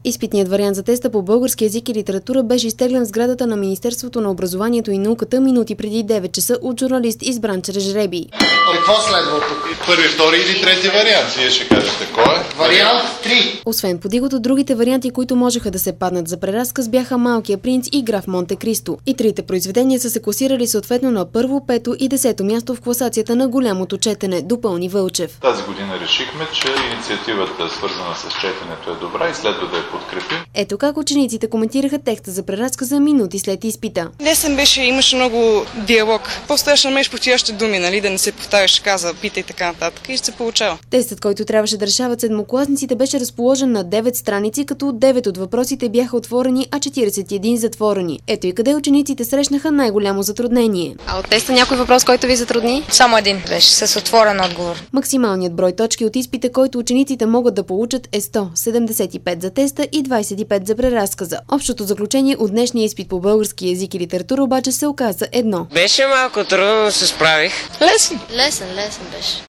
Изпитният вариант за теста по български език и литература беше изтеглен в сградата на Министерството на образованието и науката минути преди 9 часа от журналист, избран чрез жребий. Какво следва тук? Първи, втори или трети вариант? Вие ще кажете кой е? Вариант 3. Освен подигото, другите варианти, които можеха да се паднат за преразказ, бяха Малкия принц и Граф Монте Кристо. И трите произведения са се класирали съответно на първо, пето и 10-то място в класацията на голямото четене, допълни Вълчев. Тази година решихме, че инициативата, свързана с четенето, е добра и следва да я подкрепим. Ето как учениците коментираха текста за преразказа минути след изпита. Лесен беше, имаше много диалог. По-страшно намериш подходящи думи, нали, да не се повтаряш, каза, пита и така нататък, и ще се получава. Тестът, който трябваше да решават седмокласниците, беше разположен на 9 страници, като 9 от въпросите бяха отворени, а 41 затворени. Ето и къде учениците срещнаха най-голямо затруднение. А от теста някой въпрос, който ви затрудни? Само един беше, с отворен отговор. Максималният брой точки от изпита, който учениците могат да получат, е 100, 75 за теста и 25 за преразказа. Общото заключение от днешния изпит по български език и литература обаче се оказа едно. Беше малко трудно, но се справих. Лесен. Лесен беше.